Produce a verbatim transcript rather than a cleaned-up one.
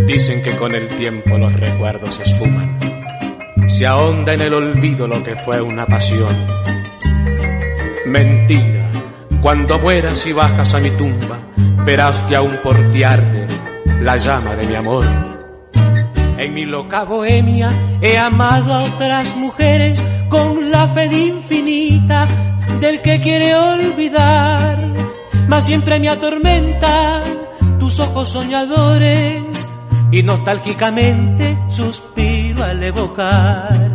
Dicen que con el tiempo los recuerdos se esfuman, se ahonda en el olvido lo que fue una pasión. Mentira, cuando mueras y bajas a mi tumba, verás que aún por ti arde la llama de mi amor. En mi loca bohemia he amado a otras mujeres con la fe infinita del que quiere olvidar, mas siempre me atormentan tus ojos soñadores y nostálgicamente suspiro al evocar